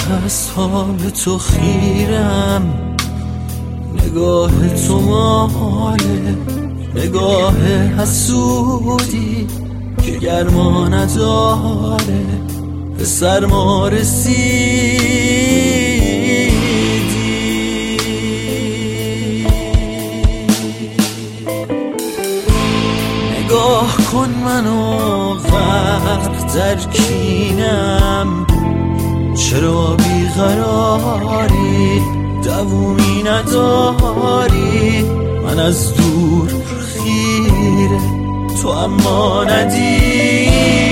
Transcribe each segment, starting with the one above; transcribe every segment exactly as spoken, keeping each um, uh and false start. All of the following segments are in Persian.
هست ها به تو خیرم، نگاه تو ماله نگاه حسودی که گرما نداره، به سرما رسیدی. نگاه کن منو غرق در کینم، چرا بیقراری دوومی نداری؟ من از دور خیره تو اما ندیدی.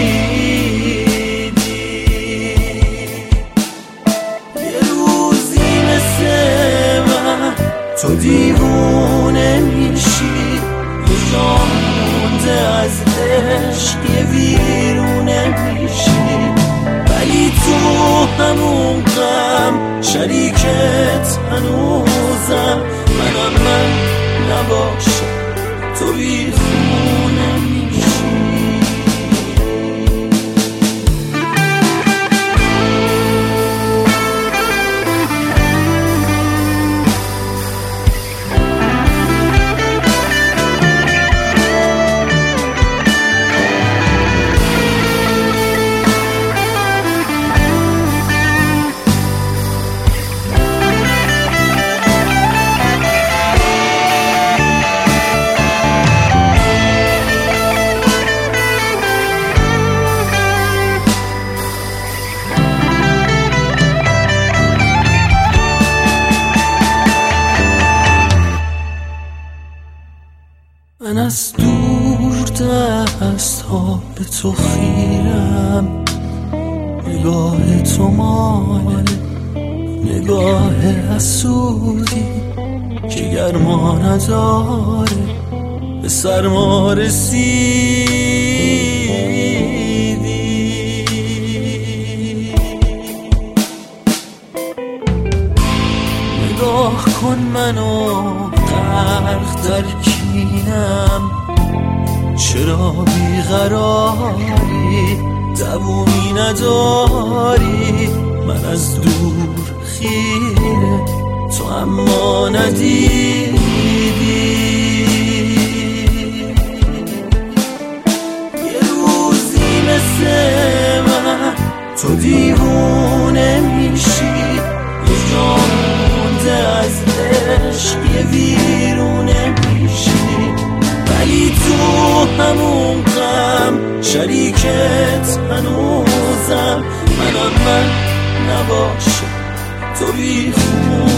یه روزی مثل من تو دیوونه میشی، یه جا مونده از عشق یه ویرونه میشی، ولی تو همون غم شریکت هنوزم. منم من نباشم تو بیخونه میشی. من از دور دست ها به تو خیرم، نگاه تو مال نگاه حسودی که گرما نداره، به سرما رسیدی. نگاه کن منو غرق در کینم، چرا بیقراری دوومی نداری؟ من از دور خیره تو اما ندیدی. یه روزی مثل من تو دیوونه میشی، یه جا مونده از عشق یه ویرونه میشی، ولی تو همون غم شریکت هنوزم. منم من نباشم تو بیخون